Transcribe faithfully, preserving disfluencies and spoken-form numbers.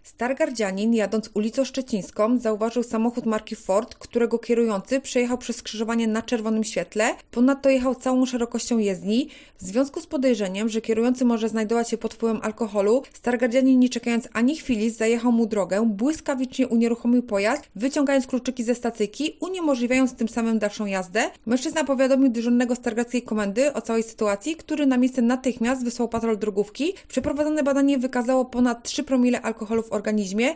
Stargardzianin, jadąc ulicą Szczecińską, zauważył samochód marki Ford, którego kierujący przejechał przez skrzyżowanie na czerwonym świetle, ponadto jechał całą szerokością jezdni. W związku z podejrzeniem, że kierujący może znajdować się pod wpływem alkoholu, Stargardzianin, nie czekając ani chwili, zajechał mu drogę, błyskawicznie unieruchomił pojazd, wyciągając kluczyki ze stacyjki, uniemożliwiając tym samym dalszą jazdę. Mężczyzna powiadomił dyżurnego stargardzkiej komendy o całej sytuacji, który na miejsce natychmiast wysłał patrol drogówki. Przeprowadzone badanie wykazało ponad trzy promile alkoholu w organizmie.